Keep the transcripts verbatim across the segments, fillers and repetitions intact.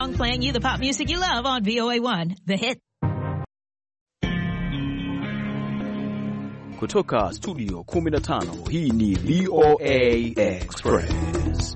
Playing you the pop music you love on V O A one, The Hit. Kutoka studio kumi na tano, hii ni V O A Express.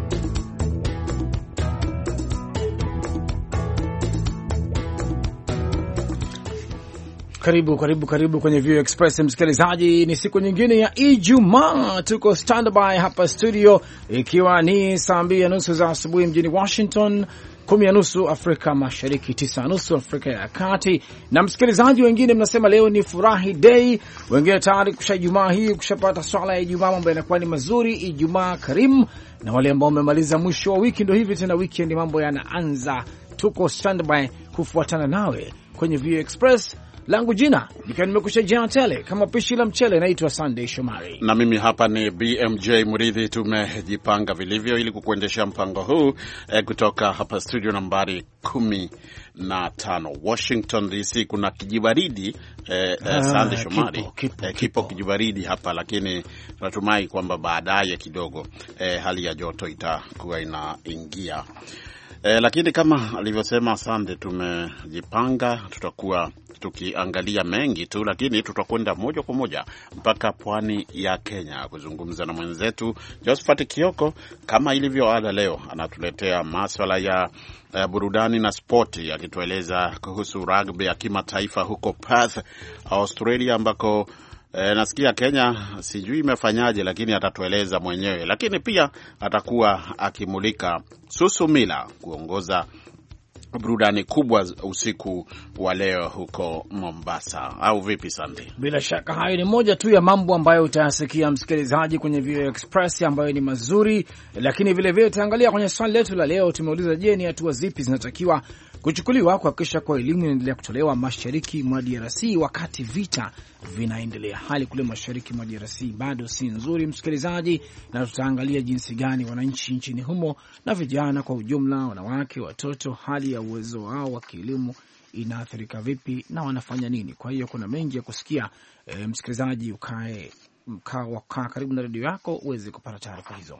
Karibu karibu karibu kwenye V O A Express msikilizaji, ni siku nyingine ya Ijumaa, tuko standby hapa studio ikiwa ni saa mbili na nusu za asubuhi mjini Washington, kumi na nusu Afrika Mashariki, tisa na nusu Afrika ya Kati. Na msikilizaji, wengine mnasema leo ni furahi day, wengine tayari kusha Ijumaa hii kushapata swala ya Ijumaa, mambo yanakuwa ni mazuri, Ijumaa karimu. Na wale ambao wamemaliza mwisho wa wiki, ndio hivi tena weekend mambo yanaanza. Tuko standby kufuatana nawe kwenye V O A Express. Langu jina nikiwa nimekusha jana tele kama pishi la mchele, naitwa Sunday Shomari. Na mimi hapa ni B M J Muridhi. Tumejipanga vilivyo ili kukuendesha mpango huu eh, kutoka hapa studio nambari kumi na tano Washington D C. Kuna kijibaridi eh, eh, Sunday Shomari, kipo, kipo, eh, kipo kijibaridi hapa, lakini tunatumai kwamba baadaye kidogo eh, hali ya joto itakuwa inaingia. Eh, lakini kama alivyosema Sande, tumejipanga, tutakuwa tukiangalia mengi tu, lakini tutakwenda moja kwa moja mpaka pwani ya Kenya kuzungumza na mwenzetu Josephat Kioko. Kama ilivyo ada, leo anatuletea masuala ya uh, burudani na spoti, akitueleza kuhusu rugby ya kimataifa huko Perth, Australia, ambako E, nasikia Kenya sijui imefanyaje, lakini atatueleza mwenyewe. Lakini pia atakuwa akimulika Susumila kuongoza burudani kubwa usiku wa leo huko Mombasa, au vipi Sandy? Bila shaka hayo ni moja tu ya mambo ambayo utayasikia msikilizaji kwenye V O A Express ambayo ni mazuri, lakini vile vile tutaangalia kwenye swali letu la leo. Tumeuliza, je, ni hatua zipi zinatakiwa kuchukuliwa kuhakikisha kwa elimu inaendelea kutolewa mashariki mwa D R C wakati vita vinaendelea. Hali kule mashariki mwa D R C bado si nzuri msikilizaji, na tutaangalia jinsi gani wananchi nchini humo na vijana kwa ujumla, wanawake, watoto, hali ya uwezo wao wa kielimu inaathirika vipi na wanafanya nini. Kwa hiyo kuna mengi ya kusikia. E, msikilizaji, ukae mkao karibu na redio yako uweze kupata taarifa hizo.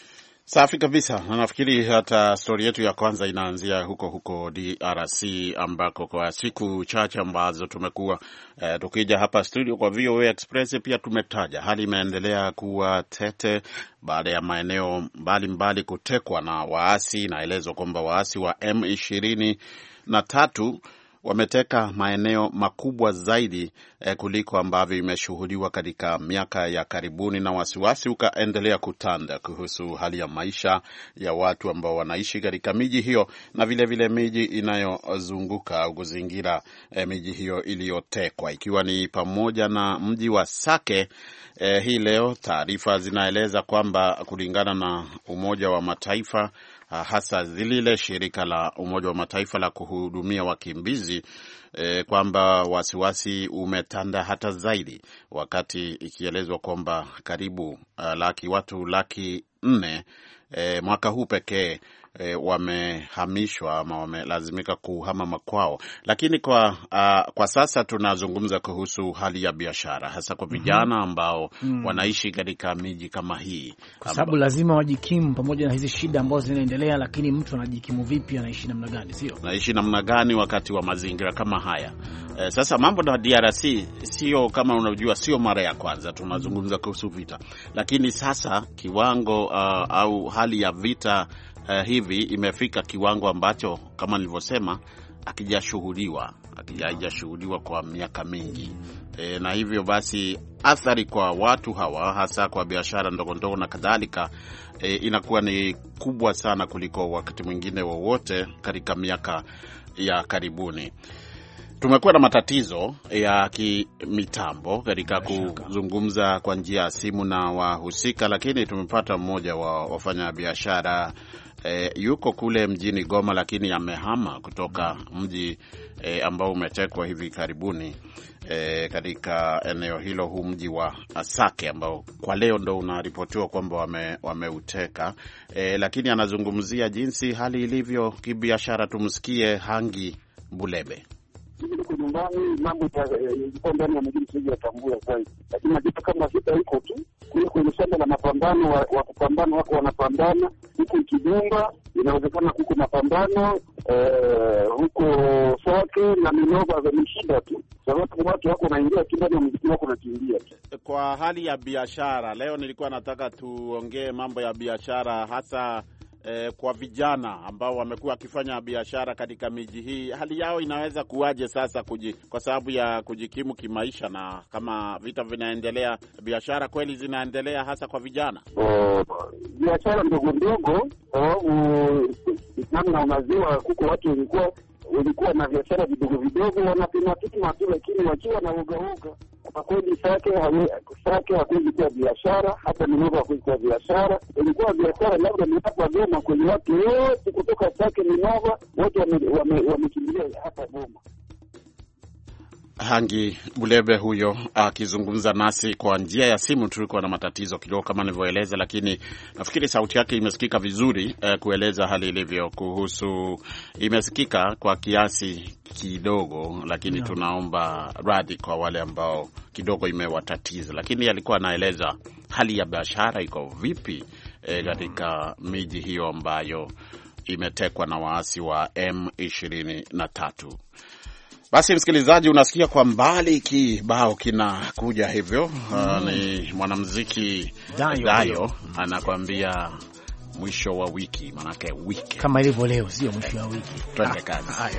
Safi kabisa. Na nafikiri hata story yetu ya kwanza inaanzia huko huko D R C, ambako kwa siku chache ambazo tumekuwa eh, tukija hapa studio kwa V O A Express pia tumetaja hali imeendelea kuwa tete baada ya maeneo mbalimbali kutekwa na waasi. Naelezwa kwamba waasi wa M ishirini na tatu wameteka maeneo makubwa zaidi eh, kuliko ambavyo imeshuhudiwa katika miaka ya karibuni, na wasiwasi ukaendelea kutanda kuhusu hali ya maisha ya watu ambao wanaishi katika miji hiyo na vile vile miji inayozunguka au kuzingira eh, miji hiyo iliyotekwa, ikiwa ni pamoja na mji wa Sake. Eh, hii leo taarifa zinaeleza kwamba kulingana na Umoja wa Mataifa, hasa zilile shirika la Umoja wa Mataifa la kuhudumia wakimbizi, e, kwamba wasiwasi umetanda hata zaidi, wakati ikielezwa kwamba karibu uh, laki watu laki nne e, mwaka huu pekee E, wamehamishwa ama wamelazimika kuhama makwao. Lakini kwa uh, kwa sasa tunazungumza kuhusu hali ya biashara, hasa kwa vijana ambao mm-hmm. wanaishi katika miji kama hii, kwa sababu lazima wajikimu pamoja na hizi shida ambazo zinaendelea. Lakini mtu anajikimu vipi? Anaishi namna gani? Sio anaishi namna gani wakati wa mazingira kama haya? E, sasa mambo na D R C sio kama unajua, sio mara ya kwanza tunazungumza kuhusu vita, lakini sasa kiwango uh, au hali ya vita Uh, hivi imefika kiwango ambacho kama nilivyosema akijashuhudiwa akijashuhudiwa kwa miaka mingi. E, na hivyo basi athari kwa watu hawa, hasa kwa biashara ndogo ndogo na kadhalika, e, inakuwa ni kubwa sana kuliko wakati mwingine wowote katika miaka ya karibuni. Tumekuwa na matatizo ya kimitambo katika kuzungumza kwa njia ya simu na wahusika, lakini tumepata mmoja wa wafanya biashara e, yuko kule mjini Goma, lakini amehama kutoka mji e, ambao umetekwa hivi karibuni e, katika eneo hilo, huu mji wa Sake ambao kwa leo ndo unaripotiwa kwamba wame, wameuteka e, lakini anazungumzia jinsi hali ilivyo kibiashara. Tumsikie Hangi Bulebe. Niko nyumbani, mambo yalikuwa ndani ya mjini sije yatambua zaidi, lakini najua kama vita iko tu kule kwenye shamba la mapambano, wa, wa kupambana wako wanapambana huku Kidumba, inawezekana kuko mapambano eh, huko Sake na Minova za shida tu, sababu watu wako naingia kindani ya mziki wako nakimbia tu. Kwa hali ya biashara leo, nilikuwa nataka tuongee mambo ya biashara hasa Eh, kwa vijana ambao wamekuwa wakifanya biashara katika miji hii. Hali yao inaweza kuwaje sasa kuji, kwa sababu ya kujikimu kimaisha, na kama vita vinaendelea, biashara kweli zinaendelea hasa kwa vijana? Oh, biashara ndogo ndogo, sababu namna unaziwa kuko watu walikuwa walikuwa na biashara vidogo vidogo, wanapima kitu matu, lakini wakiwa na uga uga kwa kweli Sake Sake hakuwezi kuwa biashara, hata Minova hakuwezi kuwa biashara. Ilikuwa biashara labda ni hapa Goma, kwenye watu wote kutoka Sake Minova wote wamekimbilia wame hapa Goma. Hangi Bulebe huyo akizungumza nasi kwa njia ya simu. Tulikuwa na matatizo kidogo kama nilivyoeleza, lakini nafikiri sauti yake imesikika vizuri eh, kueleza hali ilivyo kuhusu. Imesikika kwa kiasi kidogo, lakini no. Tunaomba radhi kwa wale ambao kidogo imewatatiza, lakini alikuwa anaeleza hali ya biashara iko vipi katika eh, miji hiyo ambayo imetekwa na waasi wa M ishirini na tatu. Basi msikilizaji, unasikia kwa mbali kibao kinakuja hivyo. mm. Uh, ni mwanamuziki Dayo, Dayo anakuambia mwisho wa wiki, manake wiki kama ilivyo leo, sio mwisho wa wiki. Twende kazi. Haya.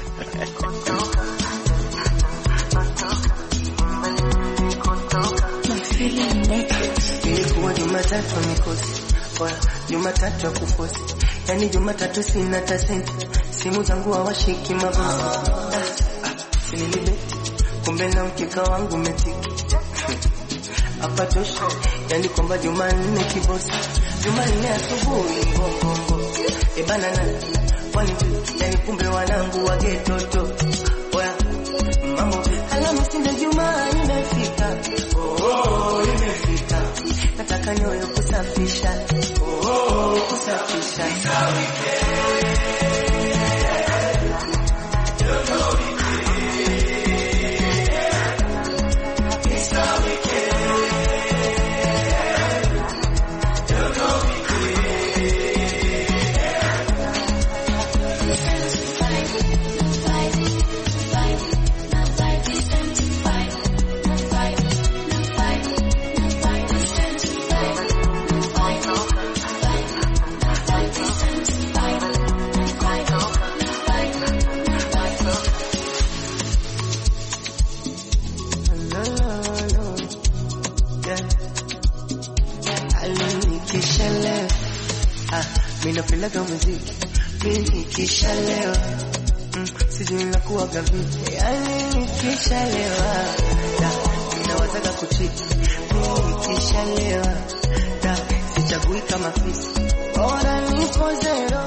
Ilikuwa Jumatatu mikosi, kwa Jumatatu kufosi, yani Jumatatu sina tasenti, simu zangu hawashiki mabosi. Sinilibe, kumbe na mkeka wangu metiki hapa tosha, yani kwamba Jumanne kibosi, Jumanne asubuhi ngongongo ebana na wani, yani kumbe wanangu wage toto oya mambo hala msinda Jumanne imefika. Oh, imefika, nataka nyoyo kusafisha. Oh, kusafisha Minapenda muziki, mimi kishalewa, mm, sijui nakuwa gavipi, yani kishalewa, da, ninawataka kuchiki, mimi kishalewa, da, sichagui kama fisi, ora nipo zero,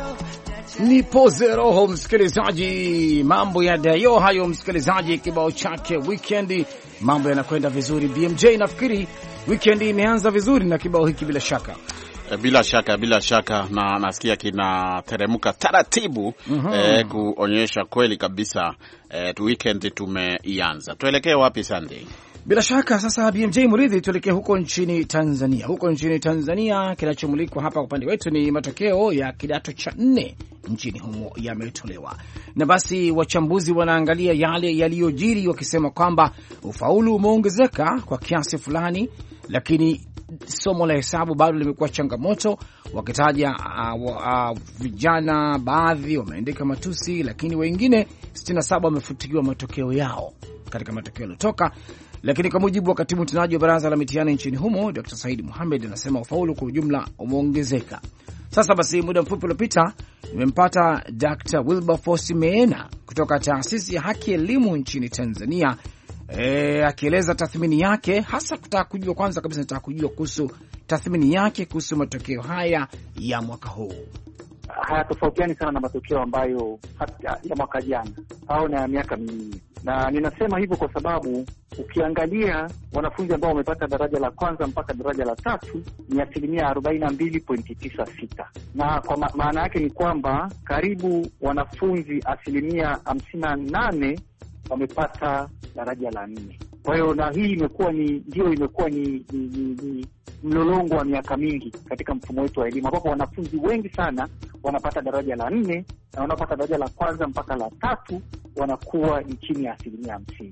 nipo zero. Msikilizaji, mambo ya Dayo hayo, msikilizaji, kibao chake Weekend, mambo yanakwenda vizuri. B M J, nafikiri weekend imeanza vizuri na kibao hiki bila shaka. Bila shaka, bila shaka, na nasikia kinateremka taratibu. mm -hmm. eh, kuonyesha kweli kabisa eh, tu weekend tumeianza. Tuelekee wapi Sunday? Bila shaka sasa B M J Muridhi, tuelekee huko nchini Tanzania. Huko nchini Tanzania kinachomulikwa hapa upande wetu ni matokeo ya kidato cha nne nchini humo yametolewa, na basi wachambuzi wanaangalia yale yaliyojiri wakisema kwamba ufaulu umeongezeka kwa kiasi fulani, lakini somo la hesabu bado limekuwa changamoto, wakitaja uh, uh, vijana baadhi wameandika matusi, lakini wengine sitini na saba wamefutiwa matokeo yao katika matokeo yaliyotoka. Lakini kwa mujibu wa katibu mtendaji wa baraza la mitihani nchini humo Doctor Said Mohamed, anasema ufaulu kwa ujumla umeongezeka. Sasa basi, muda mfupi uliopita nimempata Doctor Wilberforce Meena kutoka taasisi ya haki elimu nchini Tanzania, E, akieleza tathmini yake, hasa kutaka kujua, kwanza kabisa nataka kujua kuhusu tathmini yake kuhusu matokeo haya ya mwaka huu. Hayatofautiani sana na matokeo ambayo hata ya mwaka jana au na miaka minne, na ninasema hivyo kwa sababu ukiangalia wanafunzi ambao wamepata daraja la kwanza mpaka daraja la tatu ni asilimia arobaini na mbili pointi tisa sita, na kwa ma maana yake ni kwamba karibu wanafunzi asilimia hamsini na nane wamepata daraja la nne. Kwa hiyo na hii imekuwa ni ndio imekuwa ni, ni, ni, ni mlolongo wa miaka mingi katika mfumo wetu wa elimu, ambapo wanafunzi wengi sana wanapata daraja la nne na wanapata daraja la kwanza mpaka la tatu wanakuwa ni chini ya asilimia hamsini.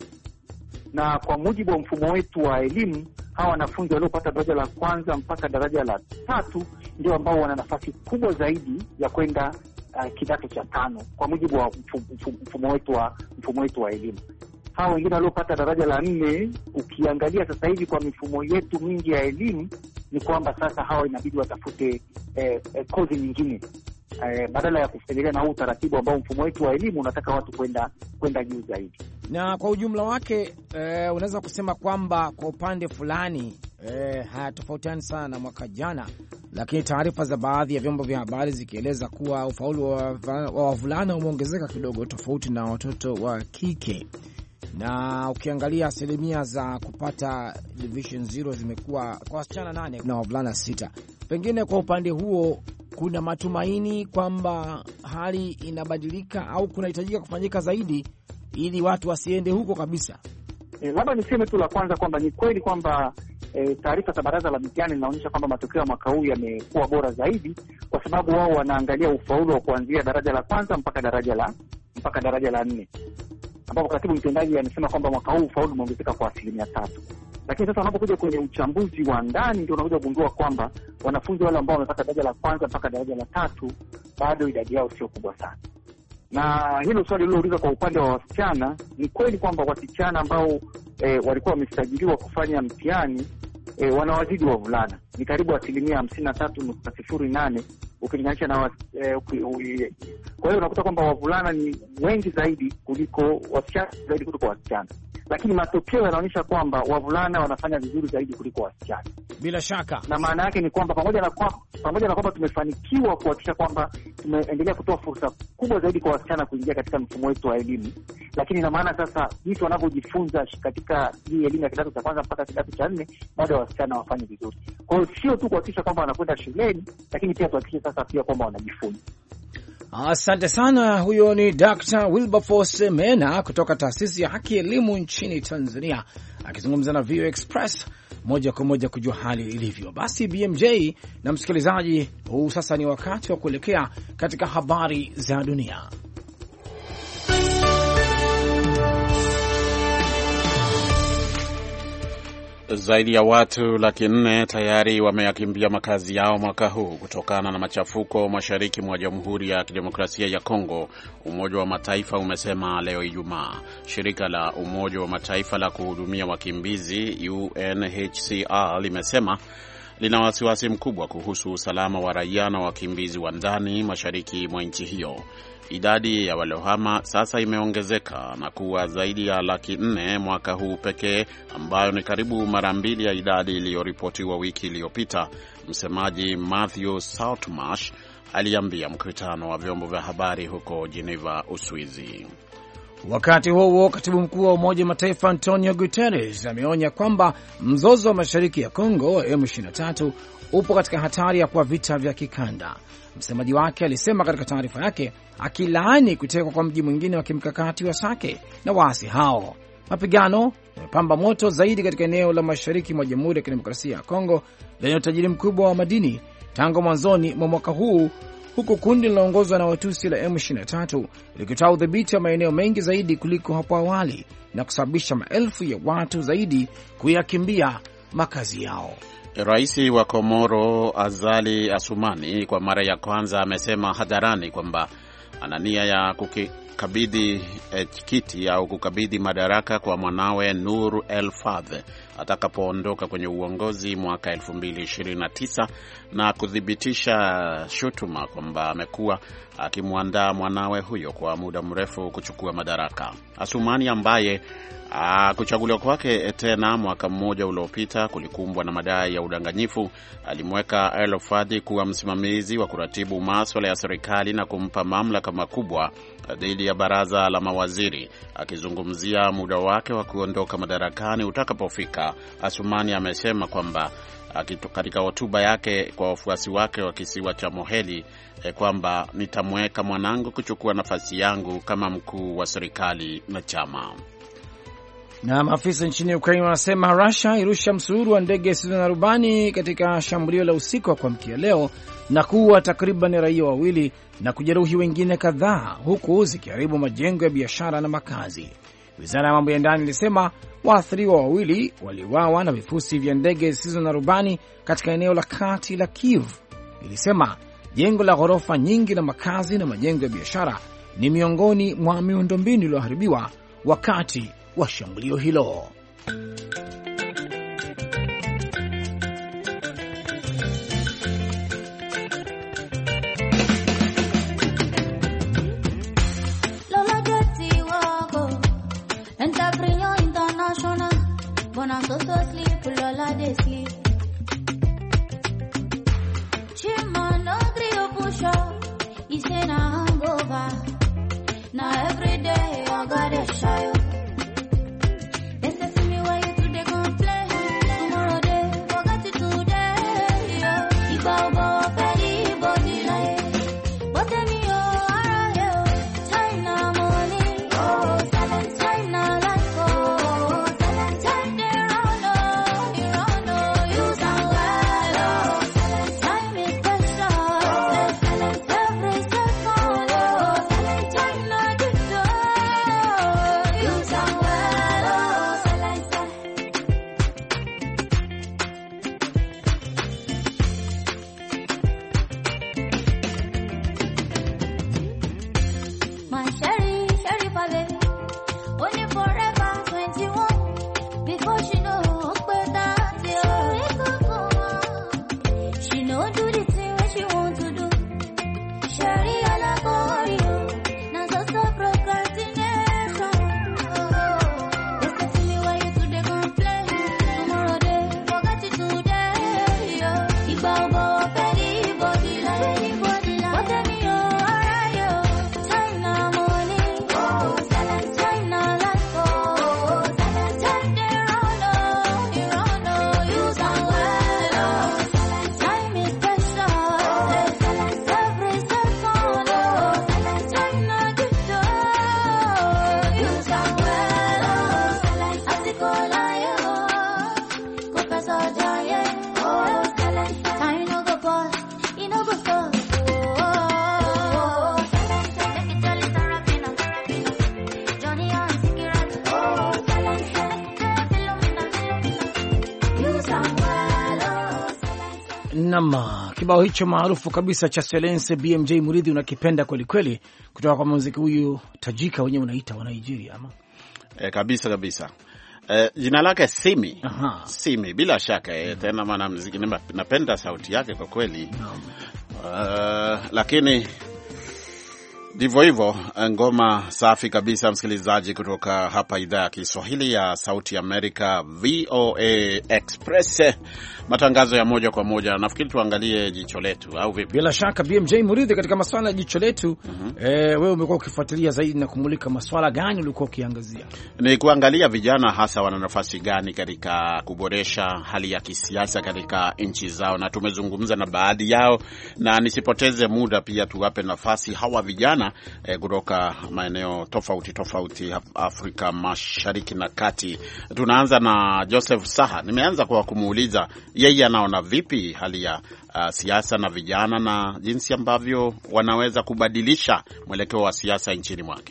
Na kwa mujibu wa mfumo wetu wa elimu, hawa wanafunzi waliopata daraja la kwanza mpaka daraja la tatu ndio ambao wana nafasi kubwa zaidi ya kwenda uh, kidato cha tano kwa mujibu wa mfumo wetu wa mfumo wetu wa elimu. Hawa wengine waliopata daraja la nne, ukiangalia sasa hivi kwa mifumo yetu mingi ya elimu, ni kwamba sasa hawa inabidi watafute eh, eh, kozi nyingine eh, badala ya kuendelea na huu utaratibu ambao mfumo wetu wa elimu unataka watu kwenda kwenda juu zaidi. Na kwa ujumla wake eh, unaweza kusema kwamba kwa upande fulani eh, hayatofautiani sana na mwaka jana, lakini taarifa za baadhi ya vyombo vya habari zikieleza kuwa ufaulu wa wavulana umeongezeka kidogo tofauti na watoto wa kike. Na ukiangalia asilimia za kupata division zero zimekuwa kwa wasichana nane na wavulana sita. Pengine kwa upande huo kuna matumaini kwamba hali inabadilika au kunahitajika kufanyika zaidi ili watu wasiende huko kabisa. E, labda niseme tu la kwanza kwamba ni kweli kwamba e, taarifa za baraza la mitihani zinaonyesha kwamba matokeo ya mwaka huu yamekuwa bora zaidi, kwa sababu wao wanaangalia ufaulu wa kuanzia daraja la kwanza mpaka daraja la mpaka daraja la nne, ambapo katibu mtendaji amesema kwamba mwaka huu ufaulu umeongezeka kwa asilimia tatu. Lakini sasa wanapokuja kwenye uchambuzi wa ndani ndio unakuja kugundua kwamba wanafunzi wale ambao wamepata daraja la kwanza mpaka daraja la tatu bado idadi yao sio kubwa sana. Na hilo swali lilouliza kwa upande wa wasichana, ni kweli kwamba wasichana ambao e, walikuwa wamesajiliwa kufanya mtihani e, wanawazidi wavulana, ni karibu asilimia hamsini na tatu nukta sifuri nane ukilinganisha na e, kwa hiyo unakuta kwamba wavulana ni wengi zaidi kuliko wasichana zaidi kuliko wasichana, lakini matokeo yanaonyesha kwamba wavulana wanafanya vizuri zaidi kuliko wasichana. Bila shaka. Na maana yake ni kwamba pamoja na kwa, pamoja na kwamba tumefanikiwa kuhakikisha kwamba tumeendelea kutoa fursa kubwa zaidi kwa wasichana kuingia katika mfumo wetu wa elimu, lakini na maana sasa jinsi wanavyojifunza katika hii elimu ya kidato cha kwanza mpaka kidato cha nne bado wasichana wafanye vizuri. Kwa hiyo sio tu kuhakikisha kwamba wanakwenda shuleni, lakini pia tuhakikishe sasa pia kwamba wanajifunza. Asante sana. Huyo ni Doctor Wilberforce Mena kutoka Taasisi ya Haki Elimu nchini Tanzania akizungumza na V O A Express moja kwa moja kujua hali ilivyo. Basi B M J na msikilizaji, huu sasa ni wakati wa kuelekea katika habari za dunia. Zaidi ya watu laki nne tayari wameyakimbia makazi yao mwaka huu kutokana na machafuko mashariki mwa Jamhuri ya Kidemokrasia ya Kongo, Umoja wa Mataifa umesema leo Ijumaa. Shirika la Umoja wa Mataifa la kuhudumia wakimbizi U N H C R limesema lina wasiwasi mkubwa kuhusu usalama wa raia na wakimbizi wa ndani mashariki mwa nchi hiyo. Idadi ya waliohama sasa imeongezeka na kuwa zaidi ya laki nne mwaka huu pekee, ambayo ni karibu mara mbili ya idadi iliyoripotiwa wiki iliyopita. Msemaji Matthew Saltmarsh aliambia mkutano wa vyombo vya habari huko Geneva, Uswizi. Wakati huo huo, katibu mkuu wa Umoja wa Mataifa Antonio Guterres ameonya kwamba mzozo wa mashariki ya Kongo M ishirini na tatu upo katika hatari ya kuwa vita vya kikanda. Msemaji wake alisema katika taarifa yake, akilaani kutekwa kwa mji mwingine wa kimkakati wa Sake na waasi hao. Mapigano yamepamba moto zaidi katika eneo la mashariki mwa Jamhuri ya Kidemokrasia ya Kongo lenye utajiri mkubwa wa madini tangu mwanzoni mwa mwaka huu, huku kundi linaloongozwa na Watusi la M ishirini na tatu likitoa udhibiti wa maeneo mengi zaidi kuliko hapo awali na kusababisha maelfu ya watu zaidi kuyakimbia makazi yao. Rais wa Komoro Azali Asumani kwa mara ya kwanza amesema hadharani kwamba ana nia ya kukabidhi eh, kiti au kukabidhi madaraka kwa mwanawe Nur El Fadh atakapoondoka kwenye uongozi mwaka elfu mbili ishirini na tisa na kudhibitisha shutuma kwamba amekuwa akimwandaa mwanawe huyo kwa muda mrefu kuchukua madaraka. Asumani ambaye Ah, kuchaguliwa kwake tena mwaka mmoja uliopita kulikumbwa na madai ya udanganyifu, alimweka El Fadhi kuwa msimamizi wa kuratibu masuala ya serikali na kumpa mamlaka makubwa dhidi ya baraza la mawaziri. Akizungumzia muda wake wa kuondoka madarakani utakapofika, Asumani amesema kwamba katika hotuba yake kwa wafuasi wake wa kisiwa cha Moheli eh, kwamba nitamweka mwanangu kuchukua nafasi yangu kama mkuu wa serikali na chama. Na maafisa nchini Ukraine wanasema Russia irusha msururu wa ndege zisizo na rubani katika shambulio la usiku wa kuamkia leo na kuua takriban raia wawili na kujeruhi wengine kadhaa, huku zikiharibu majengo ya biashara na makazi. Wizara ya mambo ya ndani ilisema waathiriwa wawili waliuawa na vifusi vya ndege zisizo na rubani katika eneo la kati la Kiev. Ilisema jengo la ghorofa nyingi la makazi na majengo ya biashara ni miongoni mwa miundombinu iliyoharibiwa wakati wa shambulio hilo. Nama kibao hicho maarufu kabisa cha Silence B M J Muridhi unakipenda kweli kweli, kutoka kwa muziki huyu tajika wenyewe unaita wa Nigeria ama e, kabisa kabisa. E, jina lake Simi. Aha. Simi bila shaka e, tena maana muziki napenda sauti yake kwa kweli. Uh, lakini ndivyo hivyo, ngoma safi kabisa msikilizaji, kutoka hapa idhaa ya Kiswahili ya Sauti Amerika V O A Express, matangazo ya moja kwa moja. Nafikiri tuangalie jicho letu au vipi? Bila shaka B M J Muridhi, katika masuala ya jicho letu. mm -hmm. Eh, wewe umekuwa ukifuatilia zaidi na kumulika masuala gani ulikuwa ukiangazia? Ni kuangalia vijana hasa wana nafasi gani katika kuboresha hali ya kisiasa katika nchi zao, na tumezungumza na baadhi yao, na nisipoteze muda pia tuwape nafasi hawa vijana eh, kutoka maeneo tofauti tofauti Afrika Mashariki na Kati. Tunaanza na Joseph Saha. Nimeanza kwa kumuuliza yeye anaona vipi hali ya uh, siasa na vijana na jinsi ambavyo wanaweza kubadilisha mwelekeo wa siasa nchini mwake.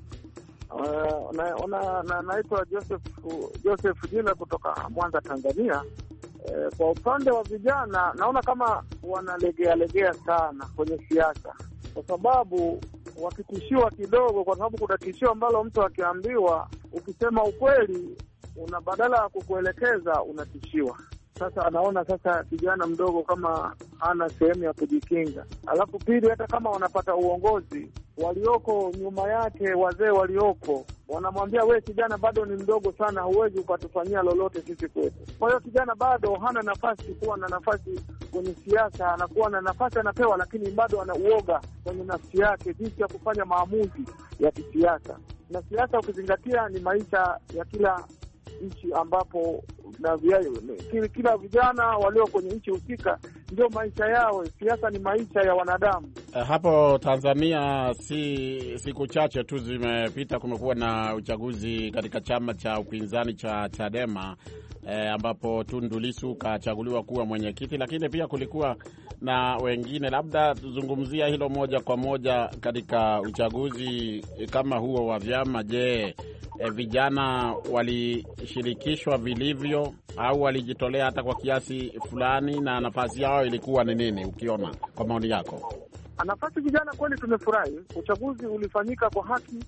Uh, na, na, naitwa Joseph Joseph Jila kutoka Mwanza, Tanzania. Eh, kwa upande wa vijana naona kama wanalegea legea sana kwenye siasa, kwa sababu wakitishiwa kidogo, kwa sababu kuna tishio ambalo mtu akiambiwa ukisema ukweli una badala ya kukuelekeza unatishiwa. Sasa anaona sasa kijana mdogo kama hana sehemu ya kujikinga. Alafu pili, hata kama wanapata uongozi, walioko nyuma yake, wazee walioko, wanamwambia we kijana bado ni mdogo sana, huwezi ukatufanyia lolote sisi kwetu. Kwa hiyo kijana bado hana nafasi kuwa na nafasi kwenye siasa, anakuwa na nafasi anapewa, lakini bado ana uoga kwenye nafsi yake jinsi ya kufanya maamuzi ya kisiasa. Na siasa ukizingatia ni maisha ya kila nchi, ambapo na vya, kila vijana walio kwenye nchi husika ndio maisha yao. Siasa ni maisha ya wanadamu. Hapo Tanzania si siku chache tu zimepita, kumekuwa na uchaguzi katika chama cha upinzani cha Chadema eh, ambapo Tundu Lissu kachaguliwa kuwa mwenyekiti, lakini pia kulikuwa na wengine. Labda tuzungumzia hilo moja kwa moja. Katika uchaguzi kama huo wa vyama, je, eh, vijana walishirikishwa vilivyo au walijitolea hata kwa kiasi fulani, na nafasi yao ilikuwa ni nini, ukiona kwa maoni yako? Nafasi vijana kweli tumefurahi. Uchaguzi ulifanyika kwa haki,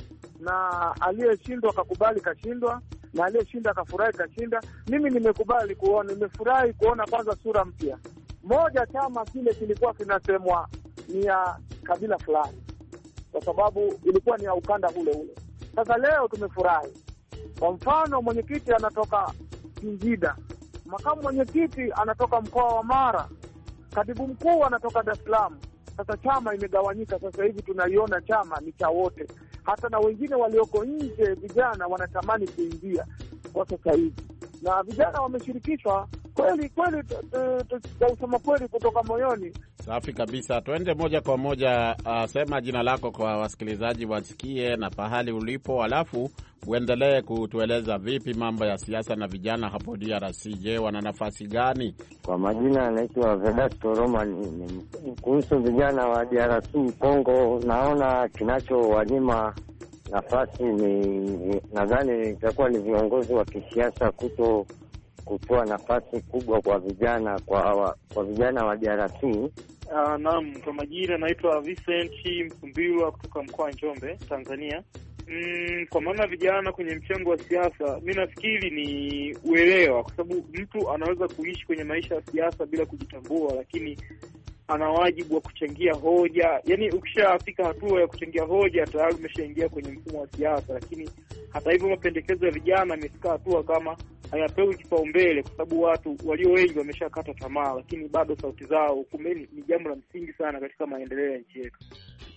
na aliyeshindwa akakubali kashindwa, na aliyeshinda akafurahi kashinda. Mimi nimekubali kuona, nimefurahi kuona kwanza sura mpya. Moja, chama kile kilikuwa kinasemwa ni ya kabila fulani, kwa sababu ilikuwa ni ya ukanda ule ule. Sasa leo tumefurahi. Kwa mfano, mwenyekiti anatoka Singida, makamu mwenyekiti anatoka mkoa wa Mara, katibu mkuu anatoka Dar es Salaam. Sasa chama imegawanyika. Sasa hivi tunaiona chama ni cha wote, hata na wengine walioko nje vijana wanatamani kuingia kwa sasa hivi, na vijana wameshirikishwa kweli kweli, tusema kweli kutoka moyoni. Safi kabisa. Twende moja kwa moja. Uh, sema jina lako kwa wasikilizaji wasikie na pahali ulipo, alafu uendelee kutueleza vipi mambo ya siasa na vijana hapo D R C. Je, wana nafasi gani? Kwa majina anaitwa Vedasto Roman. Kuhusu vijana wa D R C Kongo, naona kinachowanyima nafasi ni nadhani itakuwa ni viongozi wa kisiasa kuto kutoa nafasi kubwa kwa vijana kwa kwa vijana wa D R C. Uh, naam, kwa majina naitwa Vincent Msumbiwa kutoka mkoa wa Njombe, Tanzania. Mm, kwa maana vijana kwenye mchango wa siasa, mimi nafikiri ni uelewa, kwa sababu mtu anaweza kuishi kwenye maisha ya siasa bila kujitambua, lakini ana wajibu wa kuchangia hoja. Yaani ukishafika hatua ya kuchangia hoja tayari umeshaingia kwenye mfumo wa siasa. Lakini hata hivyo mapendekezo ya vijana yamefika hatua kama hayapewi kipaumbele, kwa sababu watu walio wengi wameshakata tamaa, lakini bado sauti zao kumeni ni jambo la msingi sana katika maendeleo ya nchi yetu.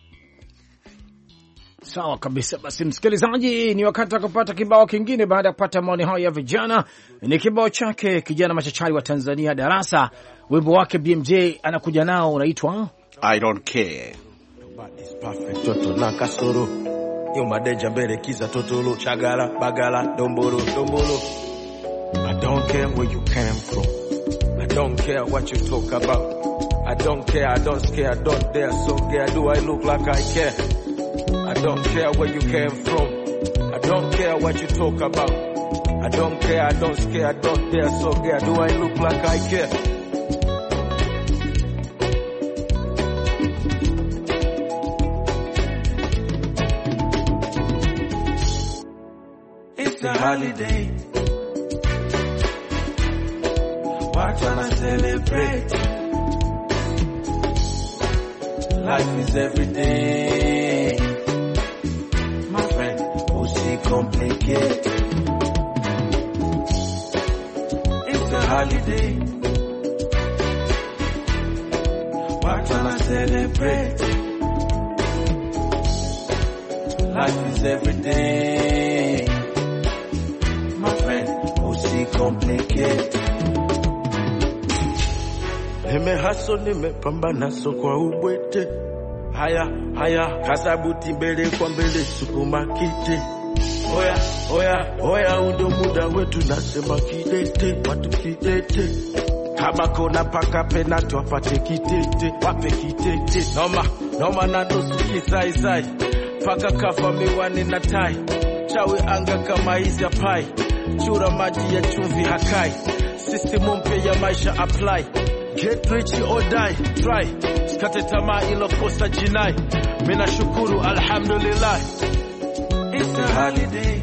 Sawa kabisa. Basi msikilizaji, ni wakati wa kupata kibao kingine baada ya kupata maoni hayo ya vijana. Ni kibao chake kijana machachari wa Tanzania Darasa, wimbo wake B M J anakuja nao unaitwa I don't care. Nobody's perfect, toto na kasoro. Yo madeja mbele kiza totolo, chagala, bagala, dombolo, dombolo. I don't care where you came from. I don't care what you talk about. I don't care, I don't scare, I don't dare, so care. Do I look like I care? I don't care where you came from. I don't care what you talk about. I don't care, I don't scare, I don't dare, so care. Do I look like I care? It's a holiday. Why tryna celebrate? Life is every day. My friend, who's it complicated? It's a holiday. Why tryna celebrate? Life is every day. My friend, who's it complicated? Nime haso nimepambana so kwa ubwete. Haya haya kasabuti mbele kwa mbele supermarket. Oya oya oya undo muda wetu nasema kidete watu kidete. Kama kona paka penato apate kitete wape kitete. Noma noma na nusu kisai sai. Paka kafa miwani na tai. Chawi anga kama hizi pai. Chura maji ya chumvi hakai. System mpya ya maisha apply. Get rich or die, try. Sikate tamaa ilo kosa jinai. Mina shukuru alhamdulillah. It's a holiday.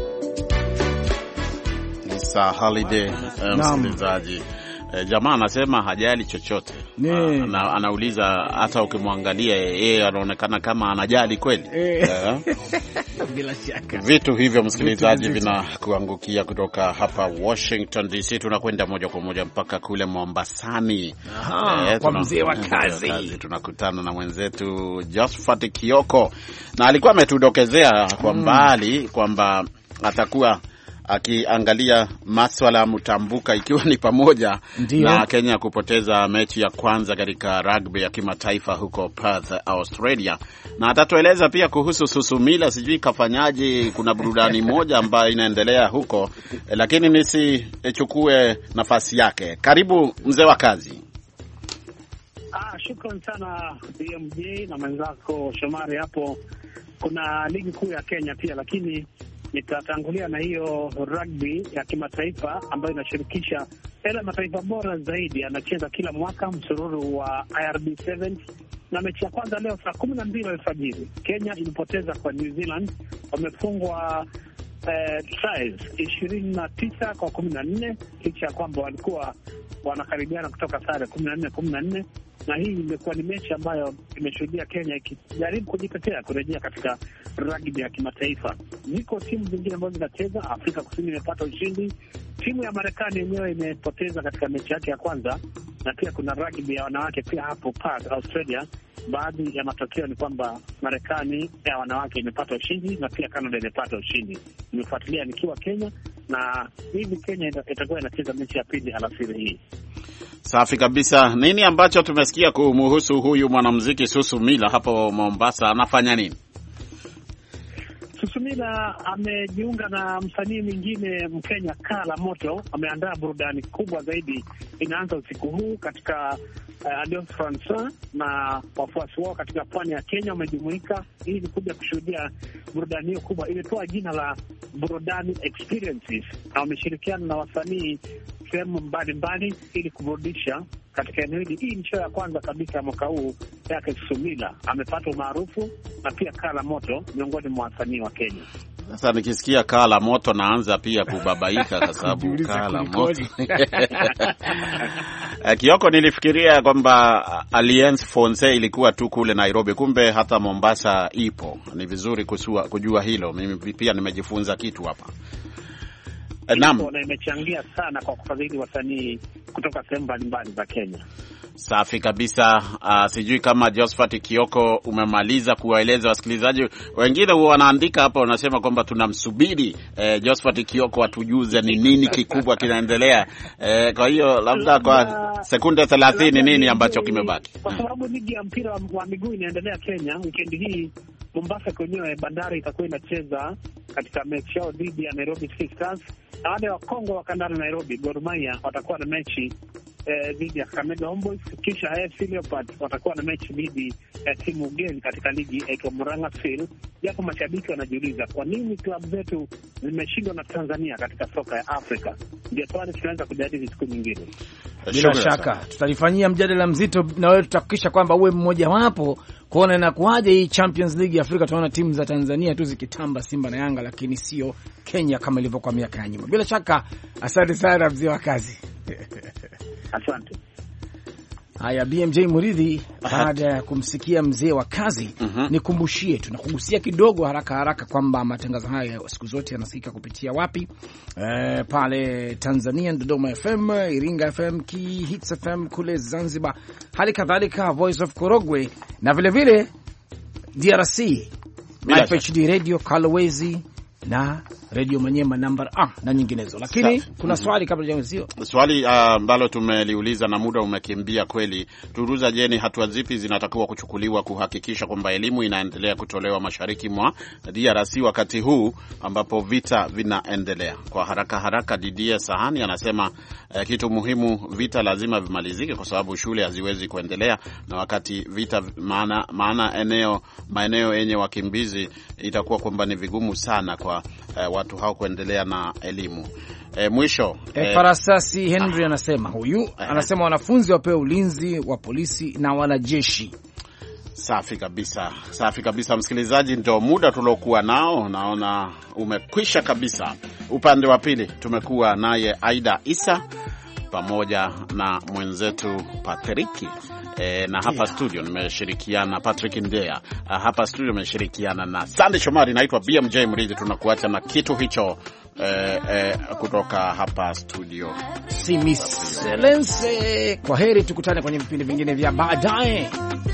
It's a holiday. Msikilizaji, E, jamaa anasema hajali chochote. Ana, anauliza hata ukimwangalia yeye anaonekana kama anajali kweli. Yeah. Bila shaka. Vitu hivyo msikilizaji vinakuangukia kutoka hapa Washington D C. Tunakwenda moja kwa moja mpaka kule Mombasani. Aha, e, kwa mzee wa kazi. kazi. Tunakutana na mwenzetu Josephat Kioko. Na alikuwa ametudokezea kwa mbali mm. kwamba atakuwa akiangalia maswala ya mtambuka, ikiwa ni pamoja Ndiyo. na Kenya kupoteza mechi ya kwanza katika rugby ya kimataifa huko Perth, Australia. Na atatueleza pia kuhusu Susumila, sijui kafanyaje, kuna burudani moja ambayo inaendelea huko, lakini nisichukue nafasi yake. Karibu mzee wa kazi. Ah, shukrani sana B M J na mwenzako Shomari hapo. Kuna ligi kuu ya Kenya pia, lakini nitatangulia na hiyo rugby ya kimataifa ambayo inashirikisha yale mataifa bora zaidi, yanacheza kila mwaka msururu wa I R B saba, na mechi ya kwanza leo saa kumi na mbili alfajiri. Kenya ilipoteza kwa New Zealand, wamefungwa eh, tries ishirini na tisa kwa kumi na nne, licha ya kwamba walikuwa wanakaribiana kutoka sare kumi na nne kumi na nne. Na hii imekuwa ni mechi ambayo imeshuhudia Kenya ikijaribu kujitetea kurejea katika rugby ya kimataifa. Ziko timu zingine ambazo zinacheza. Afrika Kusini imepata ushindi, timu ya Marekani yenyewe imepoteza katika mechi yake ya kwanza, na pia kuna rugby ya wanawake pia hapo Perth, Australia. Baadhi ya matokeo ni kwamba Marekani ya wanawake imepata ushindi na pia Canada imepata ushindi. Nimefuatilia nikiwa Kenya, na hivi Kenya itakuwa inacheza mechi ya pili alasiri hii. Safi kabisa. Nini ambacho tumesikia kumhusu huyu mwanamuziki Susumila hapo Mombasa, anafanya nini? Susumila amejiunga na msanii mwingine Mkenya Kala Moto, ameandaa burudani kubwa zaidi, inaanza usiku huu katika uh, Alliance Francaise, na wafuasi wao katika pwani ya Kenya wamejumuika ili kuja kushuhudia burudani hiyo kubwa. Imepewa jina la Burudani Experiences, na wameshirikiana na wasanii sehemu mbalimbali ili kuburudisha katika eneo hili. Hii ni show ya kwanza kabisa ya mwaka huu yake Susumila. Amepata umaarufu na pia Kala Moto miongoni mwa wasanii wa Kenya. Sasa nikisikia Kala Moto naanza pia kubabaika kwa sababu Kala Moto. Kioko, nilifikiria kwamba Alliance Francaise ilikuwa tu kule Nairobi, kumbe hata Mombasa ipo. Ni vizuri kusua, kujua hilo. Mimi pia nimejifunza kitu hapa. Naam, na imechangia sana kwa kufadhili wasanii kutoka sehemu mbalimbali za Kenya. Safi kabisa. Uh, sijui kama Josephat Kioko umemaliza kuwaeleza wasikilizaji. Wengine wanaandika hapa wanasema kwamba tunamsubiri eh, Josephat Kioko atujuze ni nini kikubwa kinaendelea. Eh, kwa hiyo labda kwa sekunde thelathini nini ambacho kimebaki. Kwa sababu ligi ya mpira wa miguu inaendelea Kenya weekend hii. Mombasa kwenyewe Bandari itakuwa inacheza katika mechi yao dhidi ya Nairobi City Stars. Na wale wa Kongo wa kandanda Nairobi, Gor Mahia, watakuwa na mechi dhidi eh, ya Kakamega Homeboyz. Kisha A F C Leopards watakuwa na mechi dhidi ya uh, timu geni katika ligi ya Murang'a Seal. Japo mashabiki wanajiuliza kwa nini klabu zetu zimeshindwa na Tanzania katika soka ya Afrika. Ndio swali tunaanza kujadili siku nyingine. Bila shaka tutalifanyia mjadala mzito, na wewe tutahakikisha kwamba uwe mmoja wapo kuona inakuaje hii Champions League ya Afrika. Tunaona timu za Tanzania tu zikitamba, Simba na Yanga, lakini sio Kenya kama ilivyokuwa miaka ya nyuma. Bila shaka asante sana mzee wa kazi. Asante. Haya, B M J Muridhi, baada ya kumsikia mzee wa kazi, uh -huh. nikumbushie, tunakugusia kidogo haraka haraka kwamba matangazo haya siku zote yanasikika kupitia wapi? E, pale Tanzania Dodoma F M, Iringa F M, Ki Hits F M kule Zanzibar, hali kadhalika Voice of Korogwe, na vile vile D R C Live H D Radio Kalowezi na Radio Manyema number A na nyinginezo. Lakini Sa kuna swali kabla ya sio. Swali ambalo uh, tumeliuliza na muda umekimbia kweli. Turuza, je, ni hatua zipi zinatakiwa kuchukuliwa kuhakikisha kwamba elimu inaendelea kutolewa mashariki mwa D R C wakati huu ambapo vita vinaendelea? Kwa haraka haraka Didier Sahani anasema uh, kitu muhimu, vita lazima vimalizike kwa sababu shule haziwezi kuendelea, na wakati vita maana maana eneo maeneo yenye wakimbizi itakuwa kwamba ni vigumu sana kwa uh, watu hao kuendelea na elimu. E, mwisho e, Farasasi Henry ah, anasema huyu eh, anasema wanafunzi wapewe ulinzi wa polisi na wanajeshi. Safi kabisa, safi kabisa. Msikilizaji, ndio muda tuliokuwa nao, naona umekwisha kabisa. Upande wa pili tumekuwa naye Aida Isa pamoja na mwenzetu Patrick. E, na hapa studio nimeshirikiana Patrick Ndea. Hapa studio nimeshirikiana na Sandy Shomari. Naitwa B M J Mridhi. Tunakuacha na kitu hicho e, e, kutoka hapa studio. Si Miss Lense. Kwa heri, tukutane kwenye vipindi vingine vya baadaye.